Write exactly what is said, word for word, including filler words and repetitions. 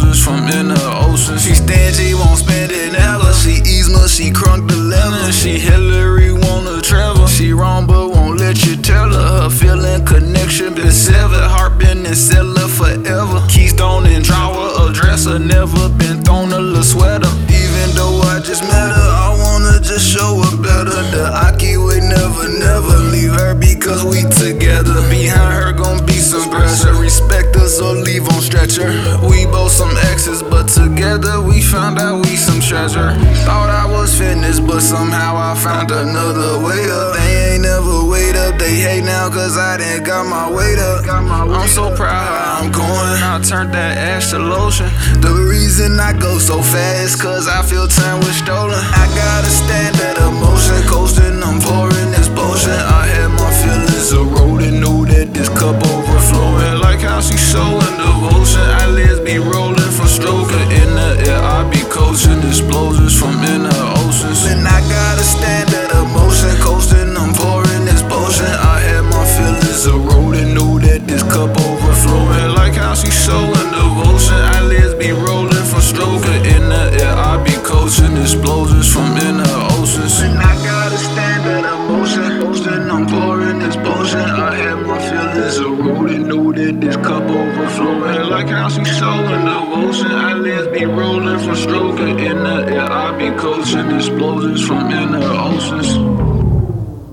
explosions from inner oceans. She stingy, won't spend it never. She Yzma, she crunk the lemon. She Hillary, wanna travel. She wrong but won't let you tell her. Her feeling connection been severed. Heart been in cellar forever. Keystone and drawer, a dresser. Never been thrown a little sweater. Even though I just met her, I wanna just show her better. The Aki way never, never leave her because we together. Behind her gon' be some pressure. Respect us or leave on stretcher. We both some exes, but together we found out we some treasure. Thought I was finished, but somehow I found another way up. They ain't never wait up, they hate now cause I didn't got my weight up. I'm so proud how I'm going, I turned that ash to lotion. The reason I go so fast cause I feel time was stolen. I got a standard emotion, coasting, I'm pouring this potion. I had my feelings eroding, knew that this cup overflowing. Like how she showing devotion, eyelids be rolling from stroking. In the air I be coaching, explosions from inner oceans. And I got a standard emotion, coasting, I'm pouring this potion. I had my feelings eroding, knew that this cup overflowing. Like how she showing devotion, eyelids be rolling from stroking. In the air I be coaching, explosions from inner oceans. And I got a standard emotion, coasting, I'm pouring this potion. I had my feelings eroding, knew that this cup overflowing. Like how she showing devotion, eyelids be rolling from stroking. In the air I be coaching, explosions from inner oceans.